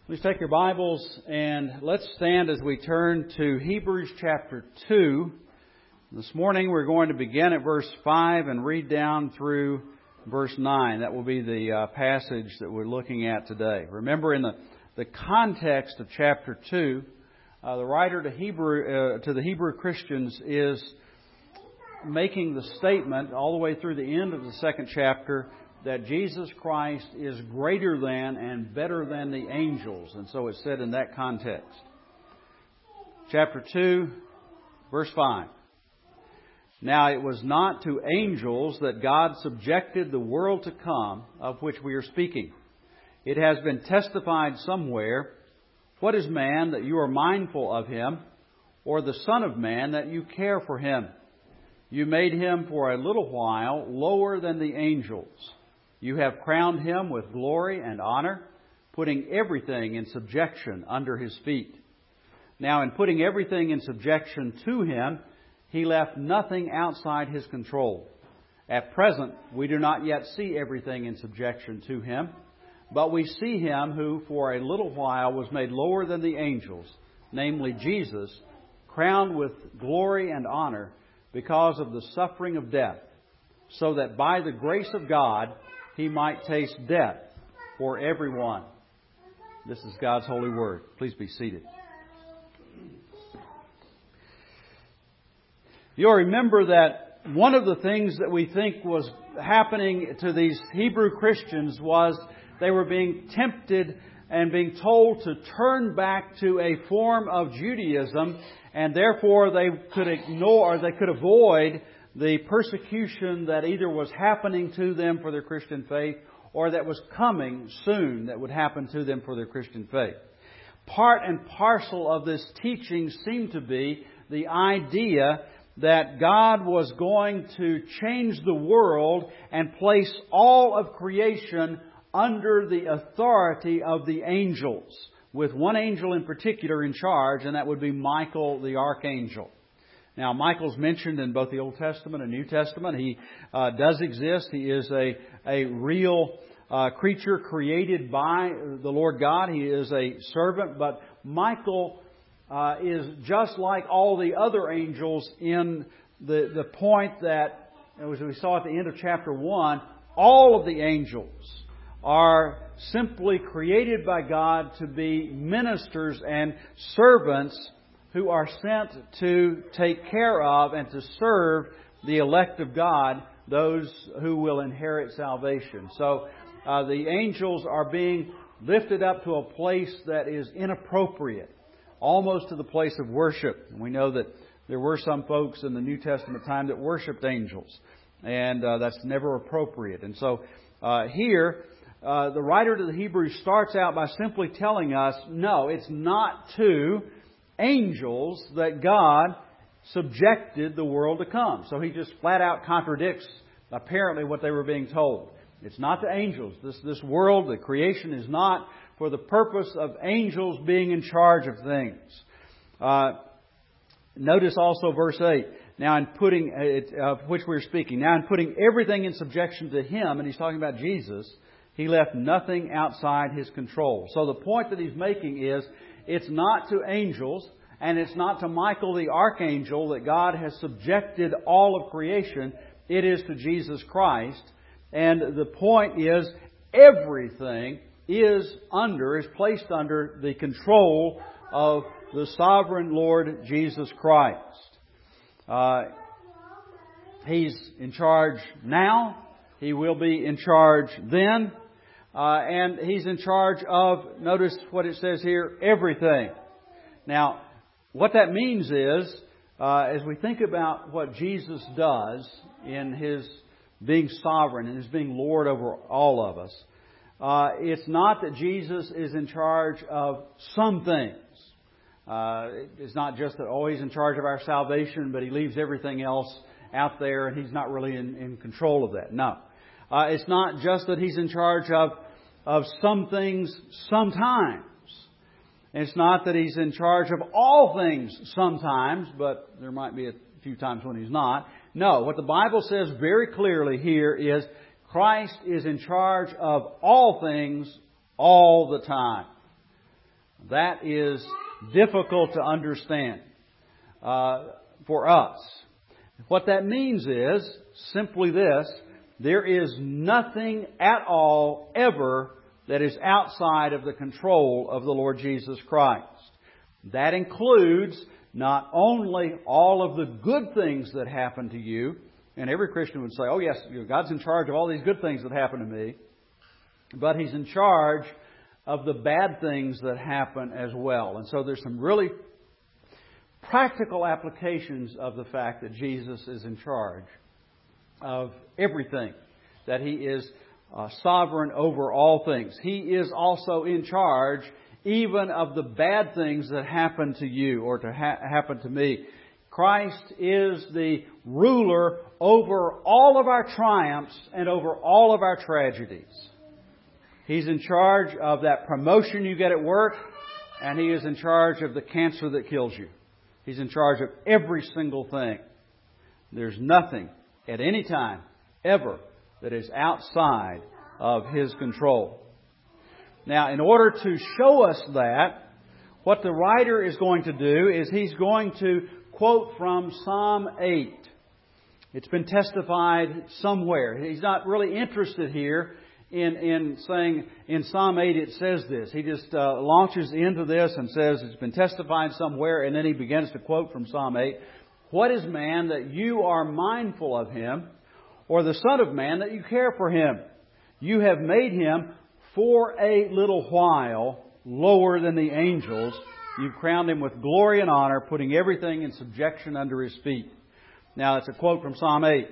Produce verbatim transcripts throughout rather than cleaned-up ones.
Please take your Bibles and let's stand as we turn to Hebrews chapter two. This morning we're going to begin at verse five and read down through verse nine. That will be the uh, passage that we're looking at today. Remember, in the, the context of chapter two, uh, the writer to Hebrew uh, to the Hebrew Christians is making the statement all the way through the end of the second chapter that Jesus Christ is greater than and better than the angels. And so it's said in that context. Chapter two, verse five. Now it was not to angels that God subjected the world to come, of which we are speaking. It has been testified somewhere, what is man that you are mindful of him, or the Son of Man that you care for him? You made him for a little while lower than the angels. You have crowned him with glory and honor, putting everything in subjection under his feet. Now, in putting everything in subjection to him, he left nothing outside his control. At present, we do not yet see everything in subjection to him, but we see him who for a little while was made lower than the angels, namely Jesus, crowned with glory and honor because of the suffering of death, so that by the grace of God he might taste death for everyone. This is God's holy word. Please be seated. You'll remember that one of the things that we think was happening to these Hebrew Christians was they were being tempted and being told to turn back to a form of Judaism, and therefore they could ignore or they could avoid the persecution that either was happening to them for their Christian faith or that was coming soon that would happen to them for their Christian faith. Part and parcel of this teaching seemed to be the idea that God was going to change the world and place all of creation under the authority of the angels, with one angel in particular in charge, and that would be Michael the archangel. Now, Michael's mentioned in both the Old Testament and New Testament. He uh, does exist. He is a, a real uh, creature created by the Lord God. He is a servant. But Michael uh, is just like all the other angels in the, the point that, as we saw at the end of chapter one, all of the angels are simply created by God to be ministers and servants who are sent to take care of and to serve the elect of God, those who will inherit salvation. So uh, the angels are being lifted up to a place that is inappropriate, almost to the place of worship. And we know that there were some folks in the New Testament time that worshipped angels, and uh, that's never appropriate. And so uh, here, uh, the writer to the Hebrews starts out by simply telling us, no, it's not to angels that God subjected the world to come. So he just flat out contradicts apparently what they were being told. It's not to angels. This, this world, the creation, is not for the purpose of angels being in charge of things. Uh, notice also verse eight. Now in putting, uh, of which we're speaking, now in putting everything in subjection to Him, and he's talking about Jesus, He left nothing outside His control. So the point that he's making is, it's not to angels, and it's not to Michael the archangel that God has subjected all of creation. It is to Jesus Christ. And the point is, everything is under, is placed under the control of the sovereign Lord Jesus Christ. Uh, he's in charge now. He will be in charge then. Uh, and He's in charge of, notice what it says here, everything. Now, what that means is, uh, as we think about what Jesus does in His being sovereign and His being Lord over all of us, uh, it's not that Jesus is in charge of some things. Uh, it's not just that, oh, He's in charge of our salvation, but He leaves everything else out there and He's not really in, in control of that. No. Uh, it's not just that He's in charge of, of some things sometimes. It's not that He's in charge of all things sometimes, but there might be a few times when He's not. No, what the Bible says very clearly here is Christ is in charge of all things all the time. That is difficult to understand uh, for us. What that means is simply this: there is nothing at all ever that is outside of the control of the Lord Jesus Christ. That includes not only all of the good things that happen to you, and every Christian would say, oh yes, God's in charge of all these good things that happen to me, but He's in charge of the bad things that happen as well. And so there's some really practical applications of the fact that Jesus is in charge of everything, that He is uh, sovereign over all things. He is also in charge even of the bad things that happen to you or to ha- happen to me. Christ is the ruler over all of our triumphs and over all of our tragedies. He's in charge of that promotion you get at work, and He is in charge of the cancer that kills you. He's in charge of every single thing. There's nothing at any time, ever, that is outside of His control. Now, in order to show us that, what the writer is going to do is he's going to quote from Psalm eight. It's been testified somewhere. He's not really interested here in, in saying in Psalm eight it says this. He just uh, launches into this and says it's been testified somewhere, and then he begins to quote from Psalm eight. What is man that you are mindful of him, or the Son of Man that you care for him? You have made him for a little while lower than the angels. You've crowned him with glory and honor, putting everything in subjection under his feet. Now, it's a quote from Psalm eight.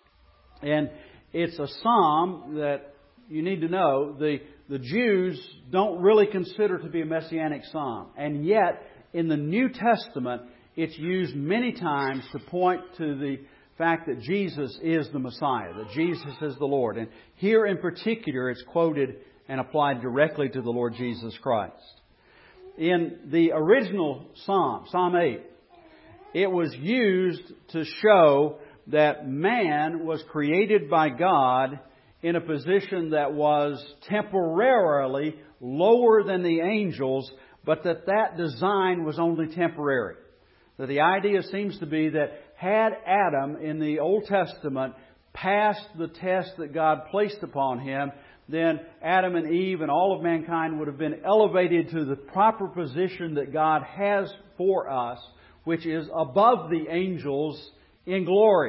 And it's a psalm that you need to know the, the Jews don't really consider to be a messianic psalm. And yet, in the New Testament, it's used many times to point to the fact that Jesus is the Messiah, that Jesus is the Lord. And here in particular, it's quoted and applied directly to the Lord Jesus Christ. In the original Psalm, Psalm eight, it was used to show that man was created by God in a position that was temporarily lower than the angels, but that that design was only temporary. That the idea seems to be that had Adam in the Old Testament passed the test that God placed upon him, then Adam and Eve and all of mankind would have been elevated to the proper position that God has for us, which is above the angels in glory.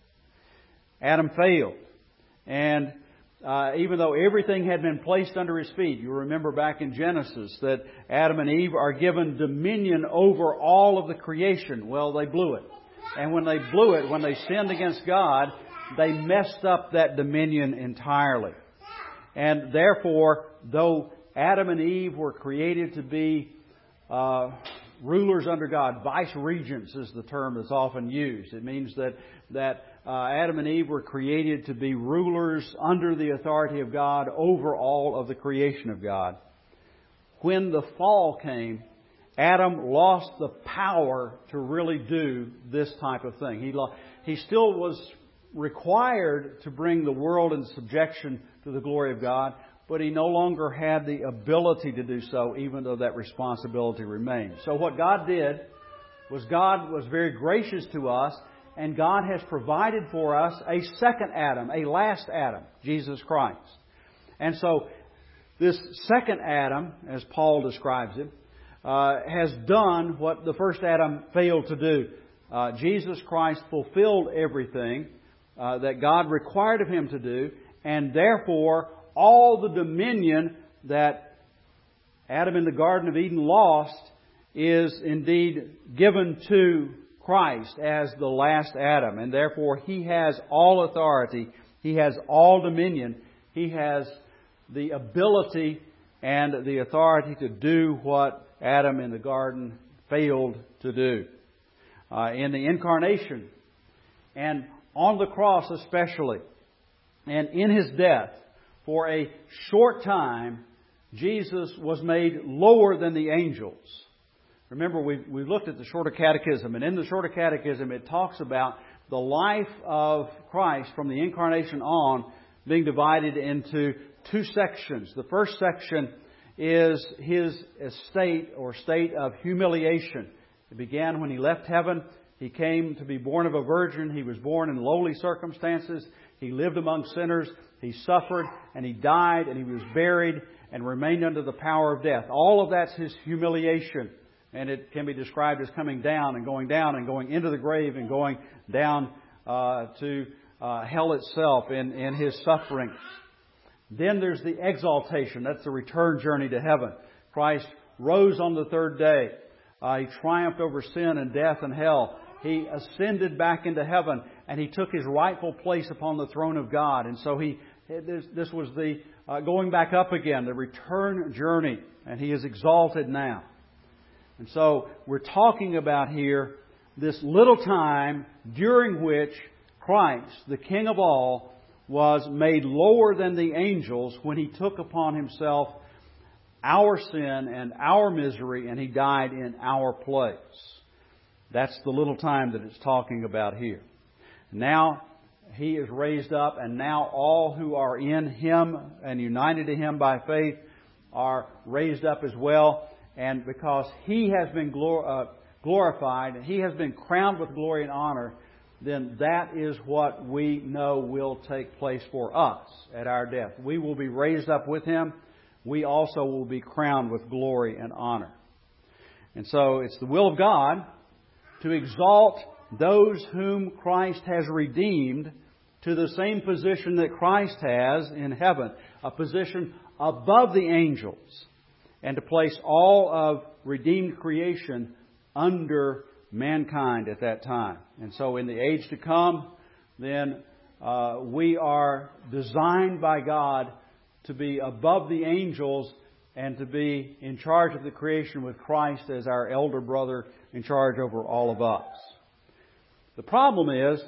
Adam failed. And uh, even though everything had been placed under his feet, you remember back in Genesis that Adam and Eve are given dominion over all of the creation. Well, they blew it. And when they blew it, when they sinned against God, they messed up that dominion entirely. And therefore, though Adam and Eve were created to be uh, rulers under God, vice regents is the term that's often used. It means that that uh, Adam and Eve were created to be rulers under the authority of God over all of the creation of God. When the fall came, Adam lost the power to really do this type of thing. He lost, he still was required to bring the world into subjection to the glory of God, but he no longer had the ability to do so, even though that responsibility remained. So what God did was God was very gracious to us, and God has provided for us a second Adam, a last Adam, Jesus Christ. And so this second Adam, as Paul describes it, uh, has done what the first Adam failed to do. Uh, Jesus Christ fulfilled everything uh, that God required of Him to do, and therefore all the dominion that Adam in the Garden of Eden lost is indeed given to Christ as the last Adam. And therefore He has all authority. He has all dominion. He has the ability and the authority to do what Adam in the garden failed to do. Uh, in the incarnation and on the cross especially, and in His death, for a short time, Jesus was made lower than the angels. Remember, we we looked at the Shorter Catechism, and in the Shorter Catechism it talks about the life of Christ from the incarnation on being divided into two sections. The first section is His estate or state of humiliation. It began when He left heaven. He came to be born of a virgin. He was born in lowly circumstances. He lived among sinners. He suffered and He died and He was buried and remained under the power of death. All of that's His humiliation. And it can be described as coming down and going down and going into the grave and going down uh, to uh, hell itself in, in His suffering. Then there's the exaltation. That's the return journey to heaven. Christ rose on the third day. Uh, he triumphed over sin and death and hell. He ascended back into heaven and He took His rightful place upon the throne of God. And so He this, this was the uh, going back up again, the return journey. And He is exalted now. And so we're talking about here this little time during which Christ, the King of all, was made lower than the angels when He took upon Himself our sin and our misery and He died in our place. That's the little time that it's talking about here. Now He is raised up, and now all who are in Him and united to Him by faith are raised up as well. And because He has been glor- uh, glorified, He has been crowned with glory and honor, then that is what we know will take place for us at our death. We will be raised up with Him. We also will be crowned with glory and honor. And so it's the will of God to exalt those whom Christ has redeemed to the same position that Christ has in heaven, a position above the angels, and to place all of redeemed creation under mankind at that time. And so in the age to come, then uh, we are designed by God to be above the angels and to be in charge of the creation with Christ as our elder brother in charge over all of us. The problem is,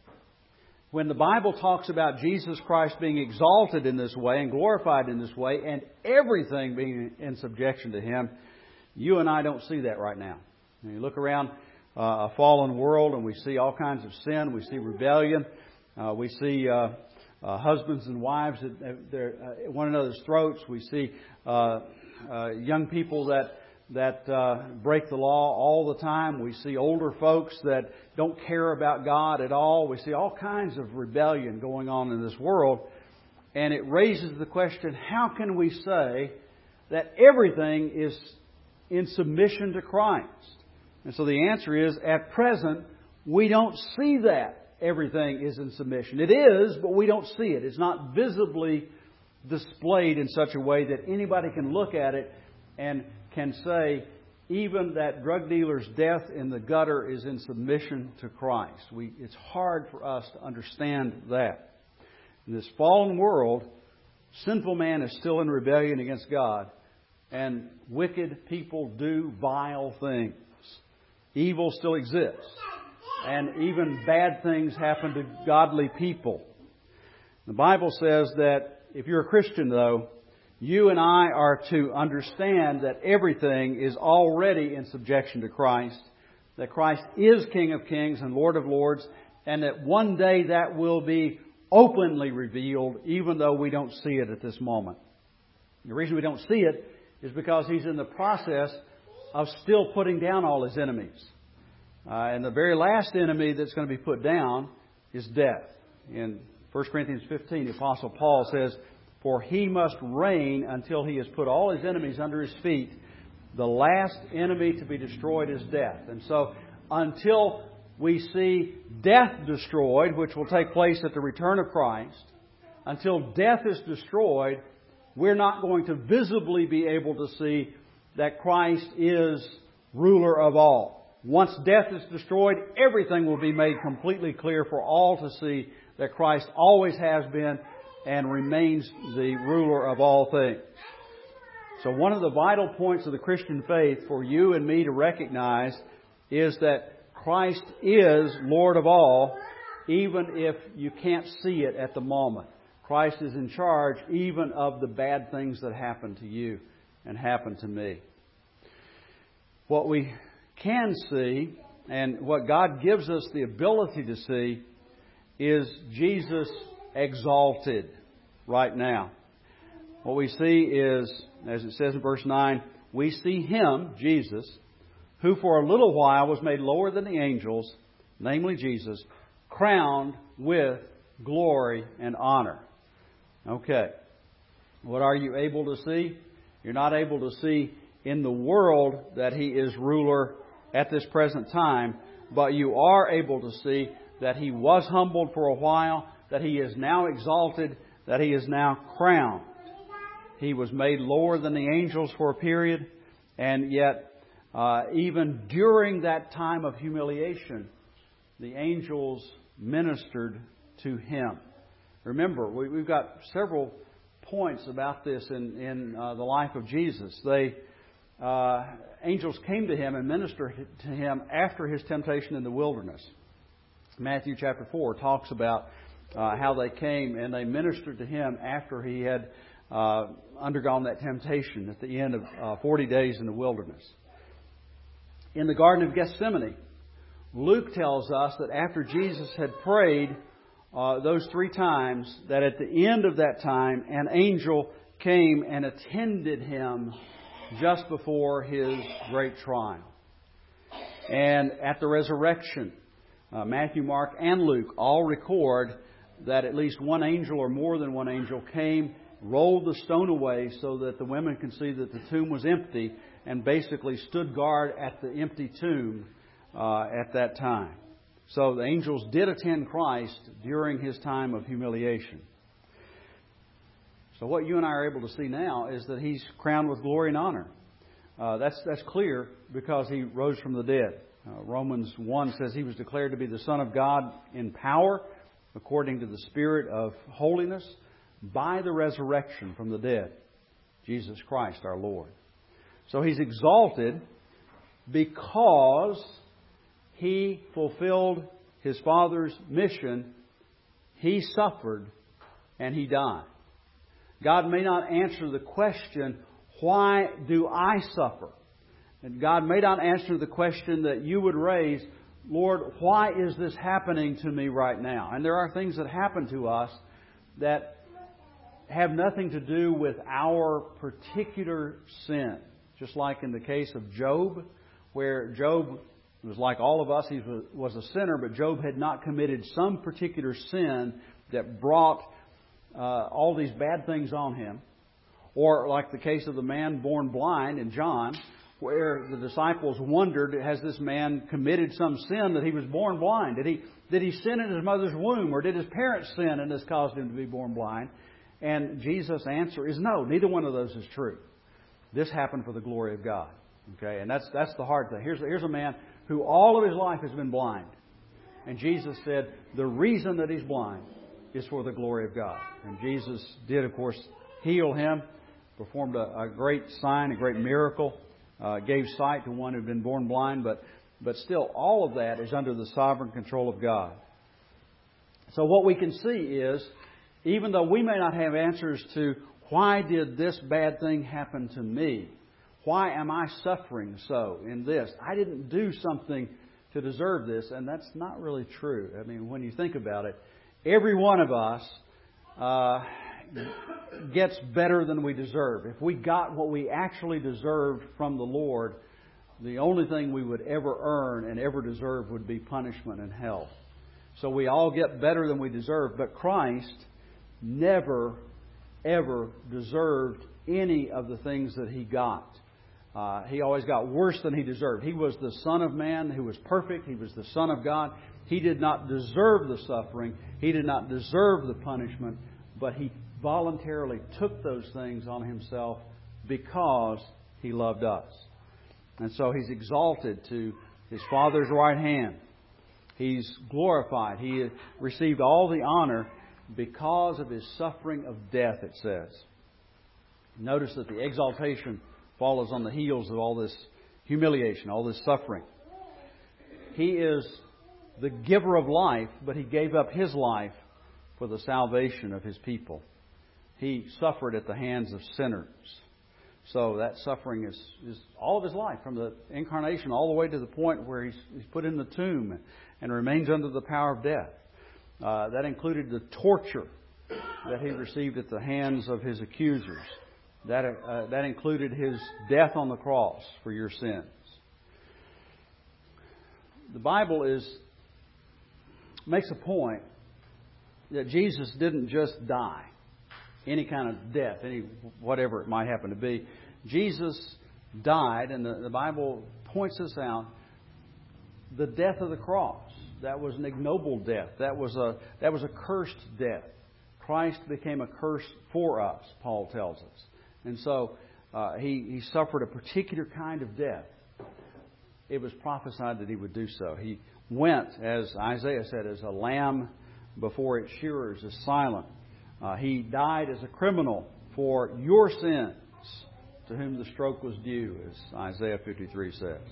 when the Bible talks about Jesus Christ being exalted in this way and glorified in this way and everything being in subjection to Him, you and I don't see that right now. When you look around uh, a fallen world and we see all kinds of sin, we see rebellion, uh, we see uh, uh, husbands and wives at, they're, uh, at one another's throats, we see uh, uh, young people that that uh, break the law all the time. We see older folks that don't care about God at all. We see all kinds of rebellion going on in this world. And it raises the question, how can we say that everything is in submission to Christ? And so the answer is, at present, we don't see that everything is in submission. It is, but we don't see it. It's not visibly displayed in such a way that anybody can look at it and can say even that drug dealer's death in the gutter is in submission to Christ. We, it's hard for us to understand that. In this fallen world, sinful man is still in rebellion against God, and wicked people do vile things. Evil still exists, and even bad things happen to godly people. The Bible says that if you're a Christian, though, you and I are to understand that everything is already in subjection to Christ, that Christ is King of Kings and Lord of Lords, and that one day that will be openly revealed, even though we don't see it at this moment. The reason we don't see it is because He's in the process of still putting down all His enemies. Uh, and the very last enemy that's going to be put down is death. In First Corinthians fifteen, the Apostle Paul says, "For He must reign until He has put all His enemies under His feet. The last enemy to be destroyed is death." And so until we see death destroyed, which will take place at the return of Christ, until death is destroyed, we're not going to visibly be able to see that Christ is ruler of all. Once death is destroyed, everything will be made completely clear for all to see that Christ always has been and remains the ruler of all things. So one of the vital points of the Christian faith for you and me to recognize is that Christ is Lord of all, even if you can't see it at the moment. Christ is in charge even of the bad things that happen to you and happen to me. What we can see, and what God gives us the ability to see, is Jesus exalted right now. what we see is, as it says in verse nine, we see Him, Jesus, who for a little while was made lower than the angels, namely Jesus, crowned with glory and honor. Okay. What are you able to see? You're not able to see in the world that He is ruler at this present time, but you are able to see that He was humbled for a while, that He is now exalted, that He is now crowned. He was made lower than the angels for a period, and yet uh, even during that time of humiliation, the angels ministered to Him. Remember, we, we've got several points about this in, in uh, the life of Jesus. They uh, angels came to Him and ministered to Him after His temptation in the wilderness. Matthew chapter four talks about uh, how they came and they ministered to Him after He had uh, undergone that temptation at the end of uh, forty days in the wilderness. In the Garden of Gethsemane, Luke tells us that after Jesus had prayed uh, those three times, that at the end of that time, an angel came and attended Him just before His great trial. And at the resurrection, uh, Matthew, Mark, and Luke all record that at least one angel or more than one angel came, rolled the stone away so that the women could see that the tomb was empty, and basically stood guard at the empty tomb uh, at that time. So the angels did attend Christ during His time of humiliation. So what you and I are able to see now is that He's crowned with glory and honor. Uh, that's that's clear because He rose from the dead. Uh, Romans one says He was declared to be the Son of God in power, according to the Spirit of holiness, by the resurrection from the dead, Jesus Christ our Lord. So He's exalted because He fulfilled His Father's mission. He suffered and He died. God may not answer the question, why do I suffer? And God may not answer the question that you would raise, Lord, why is this happening to me right now? And there are things that happen to us that have nothing to do with our particular sin. Just like in the case of Job, where Job was like all of us, he was a sinner, but Job had not committed some particular sin that brought uh, all these bad things on him. Or like the case of the man born blind in John, where the disciples wondered, has this man committed some sin that he was born blind? Did he, did he sin in his mother's womb, or did his parents sin and this caused him to be born blind? And Jesus' answer is no, neither one of those is true. This happened for the glory of God. Okay, and that's that's the hard thing. Here's, here's a man who all of his life has been blind. And Jesus said the reason that he's blind is for the glory of God. And Jesus did, of course, heal him, performed a, a great sign, a great miracle, uh, gave sight to one who had been born blind. But, but still, all of that is under the sovereign control of God. So what we can see is, even though we may not have answers to why did this bad thing happen to me? Why am I suffering so in this? I didn't do something to deserve this, and that's not really true. I mean, when you think about it, every one of us uh, gets better than we deserve. If we got what we actually deserved from the Lord, the only thing we would ever earn and ever deserve would be punishment and hell. So we all get better than we deserve, but Christ never, ever deserved any of the things that He got. Uh, he always got worse than He deserved. He was the Son of Man who was perfect. He was the Son of God. He did not deserve the suffering. He did not deserve the punishment. But He voluntarily took those things on Himself because He loved us. And so He's exalted to His Father's right hand. He's glorified. He received all the honor because of His suffering of death, it says. Notice that the exaltation follows on the heels of all this humiliation, all this suffering. He is the giver of life, but He gave up His life for the salvation of His people. He suffered at the hands of sinners. So that suffering is, is all of His life, from the incarnation all the way to the point where He's, he's put in the tomb and remains under the power of death. Uh, that included the torture that He received at the hands of His accusers. That, uh, that included His death on the cross for your sins. The Bible is makes a point that Jesus didn't just die, any kind of death, any whatever it might happen to be. Jesus died, and the, the Bible points us out, the death of the cross. That was an ignoble death. That was a that was a cursed death. Christ became a curse for us, Paul tells us. And so uh, he, he suffered a particular kind of death. It was prophesied that He would do so. He went, as Isaiah said, as a lamb before its shearers is silent. Uh, he died as a criminal for your sins, to whom the stroke was due, as Isaiah fifty-three says.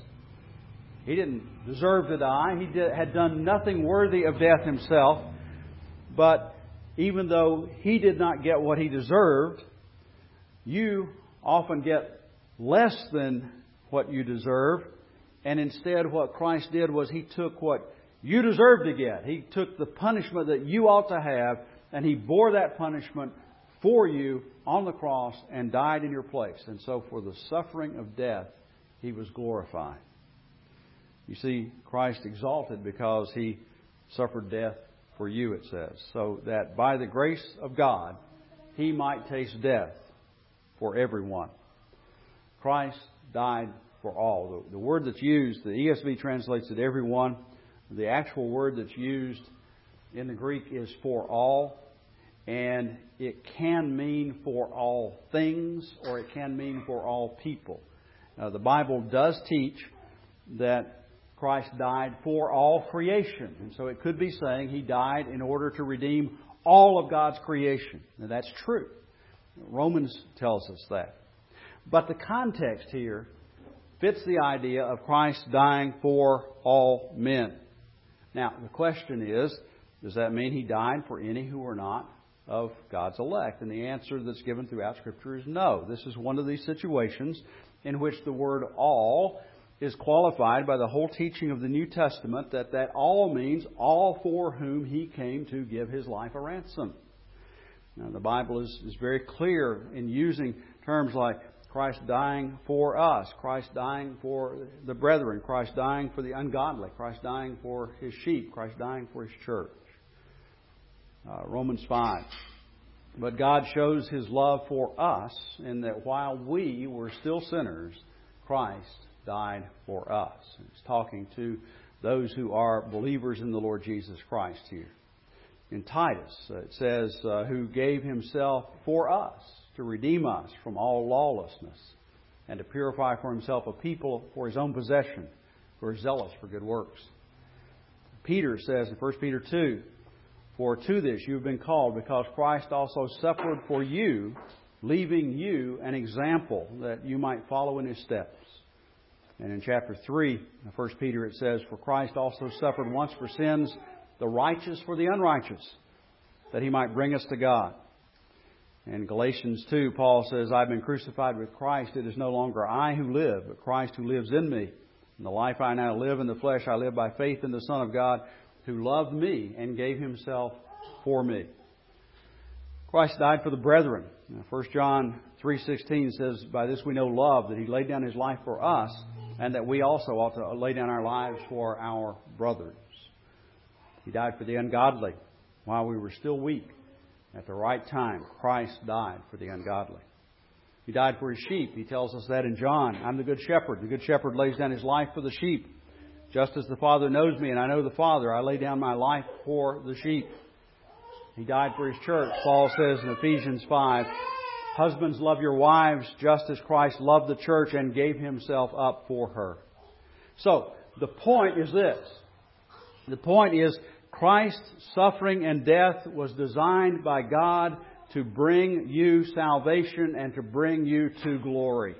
He didn't deserve to die. He did, had done nothing worthy of death Himself. But even though He did not get what He deserved, you often get less than what you deserve. And instead what Christ did was He took what you deserved to get. He took the punishment that you ought to have, and He bore that punishment for you on the cross and died in your place. And so for the suffering of death, He was glorified. You see, Christ exalted because He suffered death for you, it says, so that by the grace of God, He might taste death for everyone. Christ died for all. The, the word that's used, the E S V translates it everyone. The actual word that's used in the Greek is for all. And it can mean for all things, or it can mean for all people. Now, the Bible does teach that Christ died for all creation. And so it could be saying He died in order to redeem all of God's creation. Now, that's true. Romans tells us that. But the context here fits the idea of Christ dying for all men. Now, the question is, does that mean He died for any who are not of God's elect? And the answer that's given throughout Scripture is no. This is one of these situations in which the word all is qualified by the whole teaching of the New Testament, that that all means all for whom He came to give His life a ransom. Now, the Bible is, is very clear in using terms like Christ dying for us, Christ dying for the brethren, Christ dying for the ungodly, Christ dying for His sheep, Christ dying for His church. Uh, Romans five. But God shows His love for us in that while we were still sinners, Christ died for us. It's talking to those who are believers in the Lord Jesus Christ here. In Titus, it says, uh, who gave Himself for us to redeem us from all lawlessness and to purify for Himself a people for His own possession who are zealous for good works. Peter says in First Peter two, for to this you have been called, because Christ also suffered for you, leaving you an example that you might follow in His steps. And in chapter three of First Peter it says, for Christ also suffered once for sins, the righteous for the unrighteous, that He might bring us to God. In Galatians two, Paul says, I've been crucified with Christ. It is no longer I who live, but Christ who lives in me. In the life I now live in the flesh, I live by faith in the Son of God, who loved me and gave Himself for me. Christ died for the brethren. First John three sixteen says, by this we know love, that He laid down His life for us, and that we also ought to lay down our lives for our brothers. He died for the ungodly while we were still weak. At the right time, Christ died for the ungodly. He died for His sheep. He tells us that in John. I'm the good shepherd. The good shepherd lays down his life for the sheep. Just as the Father knows me and I know the Father, I lay down my life for the sheep. He died for His church. Paul says in Ephesians five, husbands, love your wives just as Christ loved the church and gave Himself up for her. So, the point is this. The point is, Christ's suffering and death was designed by God to bring you salvation and to bring you to glory.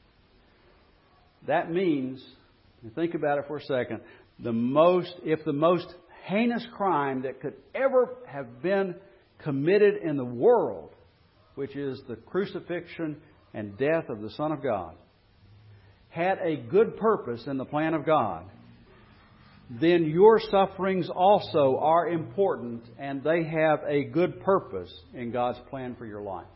That means, think about it for a second, the most, if the most heinous crime that could ever have been committed in the world, which is the crucifixion and death of the Son of God, had a good purpose in the plan of God, then your sufferings also are important, and they have a good purpose in God's plan for your life.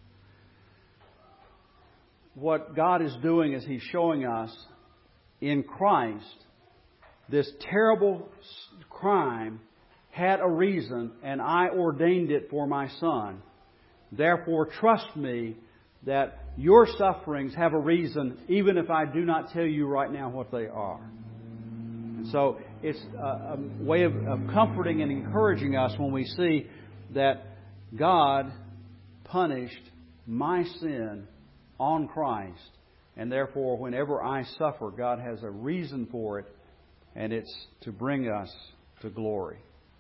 What God is doing is He's showing us in Christ this terrible crime had a reason, and I ordained it for my Son. Therefore, trust me that your sufferings have a reason, even if I do not tell you right now what they are. And so it's a, a way of, of comforting and encouraging us when we see that God punished my sin on Christ. And therefore, whenever I suffer, God has a reason for it, and it's to bring us to glory.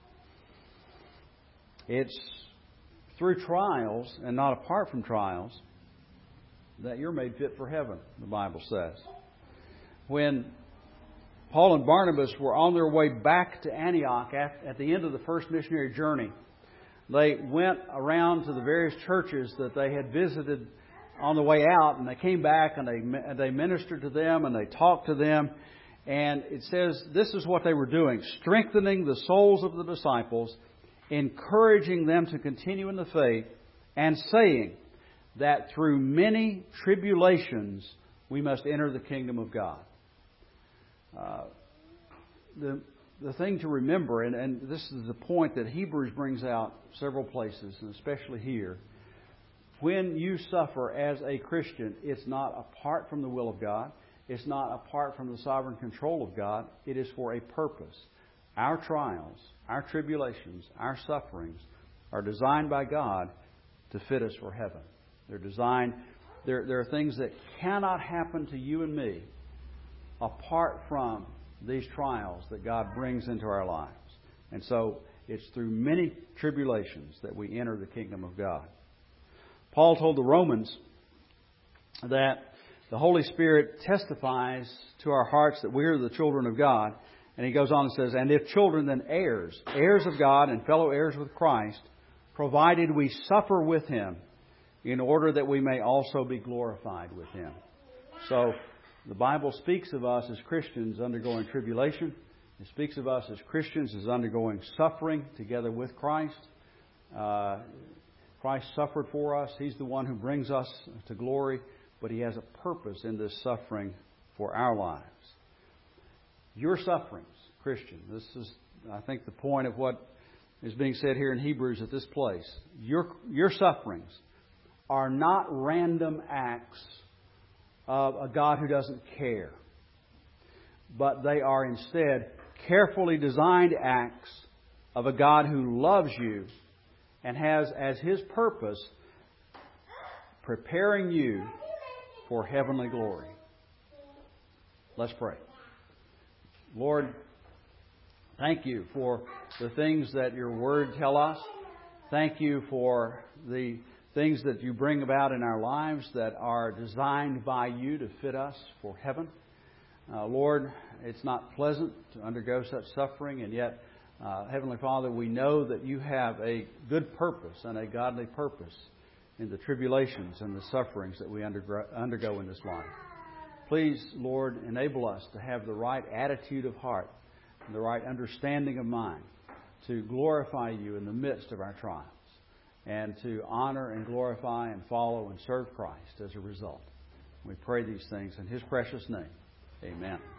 It's through trials, and not apart from trials, that you're made fit for heaven, the Bible says. When Paul and Barnabas were on their way back to Antioch at the end of the first missionary journey, they went around to the various churches that they had visited on the way out, and they came back and they they ministered to them and they talked to them. And it says this is what they were doing: strengthening the souls of the disciples, encouraging them to continue in the faith, and saying that through many tribulations we must enter the kingdom of God. Uh, the the thing to remember, and, and this is the point that Hebrews brings out several places, and especially here, when you suffer as a Christian, it's not apart from the will of God. It's not apart from the sovereign control of God. It is for a purpose. Our trials, our tribulations, our sufferings are designed by God to fit us for heaven. They're designed, there, there are things that cannot happen to you and me apart from these trials that God brings into our lives. And so it's through many tribulations that we enter the kingdom of God. Paul told the Romans that the Holy Spirit testifies to our hearts that we are the children of God. And he goes on and says, and if children, then heirs, heirs of God and fellow heirs with Christ, provided we suffer with Him, in order that we may also be glorified with Him. So the Bible speaks of us as Christians undergoing tribulation. It speaks of us as Christians as undergoing suffering together with Christ. Uh, Christ suffered for us. He's the one who brings us to glory. But He has a purpose in this suffering for our lives. Your sufferings, Christian, this is, I think, the point of what is being said here in Hebrews at this place. Your, your sufferings are not random acts of a God who doesn't care, but they are instead carefully designed acts of a God who loves you and has as His purpose preparing you for heavenly glory. Let's pray. Lord, thank You for the things that Your Word tell us. Thank You for the things that You bring about in our lives that are designed by You to fit us for heaven. Uh, Lord, it's not pleasant to undergo such suffering, and yet, uh, Heavenly Father, we know that You have a good purpose and a godly purpose in the tribulations and the sufferings that we undergo, undergo in this life. Please, Lord, enable us to have the right attitude of heart and the right understanding of mind to glorify You in the midst of our trials and to honor and glorify and follow and serve Christ as a result. We pray these things in His precious name. Amen.